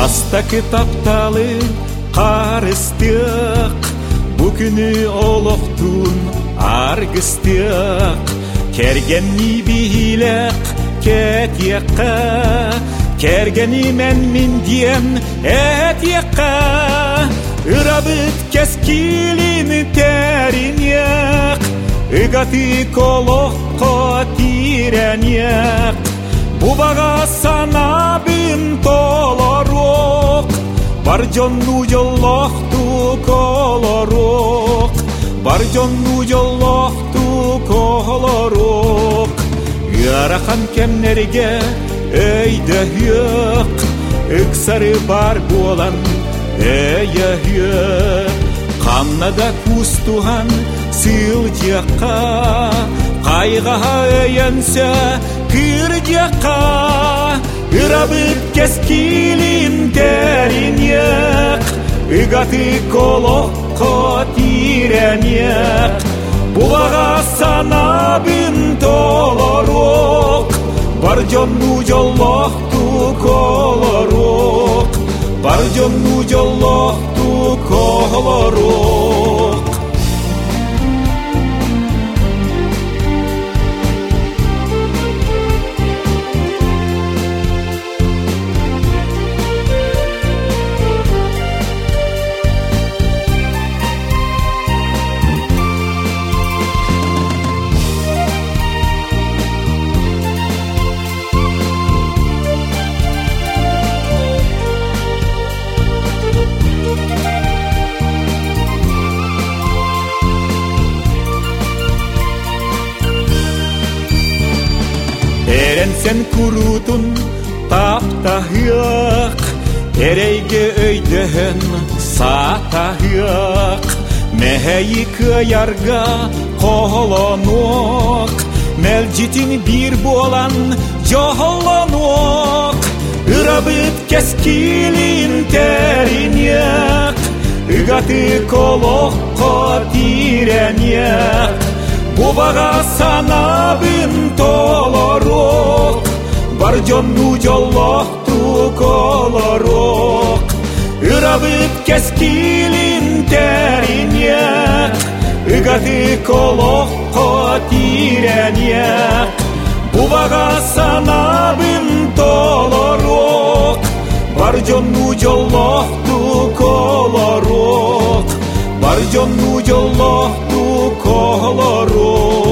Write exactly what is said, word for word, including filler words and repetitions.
Аста китапталы қарыстық, бұ күні олықтың аргыстық. Кергенні бейлік кетеққа, кергені мен менден әтеққа. Үрабыт кескилин тәрінек, үгаты колоққа тиренек. Бұбаға санабын толароқ, бар жонну жоллоқту колароқ, бар жонну жоллоқту колароқ. Ярахан кемнерге өйді үйік, үксары бар болан өйі үйік. Қамнада күз туған сыл жаққа, қайға өйінсі кір жаққа. Үрабыт кескилин тәрінек, үгаты колоққа тиренек. Бұлаға санабын толароқ, бар жонну жоллоқту колароқ, бар жонну жоллоқту колароқ. Sen kurutun taptahıyak, ereyge öydehen satahıyak. Meheyi kıyarga kolonok, melcitin bir bolan joholonok. Ürabıt keskilin terinek, ügatı kolokko tirenek. Бұбаға санабын толароқ, бар жонну жоллоқту колароқ. Үрабыт кескилин тәрінек, үгаты колоққа тиренек. Бұбаға санабын толароқ, бар жонну жоллоқту колароқ, бар жонну жоллоқту колароқ.